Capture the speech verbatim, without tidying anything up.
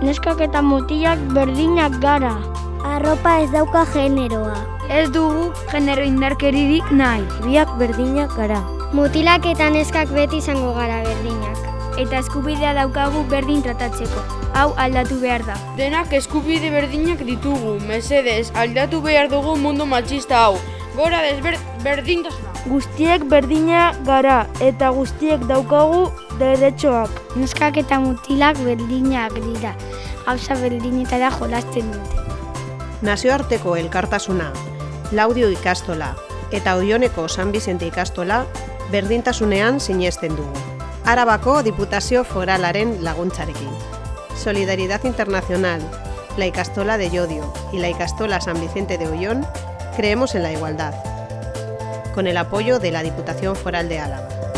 Neskak eta mutilak berdinak gara. Arropa ez dauka generoa. Ez dugu genero indarkeririk nahi. Biak berdinak gara. Mutilak eta neskak beti izango gara berdinak. Eta eskubidea daukagu berdin tratatzeko. Hau aldatu behar da. Denak eskubide berdinak ditugu. Mesedez, aldatu behar dugu mundu matxista hau. Gora desberdintasuna. Guztiek berdina gara eta guztiek daukagu deretxoak. Neskak eta mutilak berdinak dira. Gauza berdinetara jolasten dute. Nazioarteko elkartasuna, Laudio ikastola eta Oioneko San Bizente ikastola berdintasunean sinesten dugu. Arabako Diputazio Foralaren laguntzarekin. Solidaridad Internacional, la Ikastola de Llodio y la Ikastola San Vicente de Oyón creemos en la igualdad, con el apoyo de la Diputación Foral de Álava.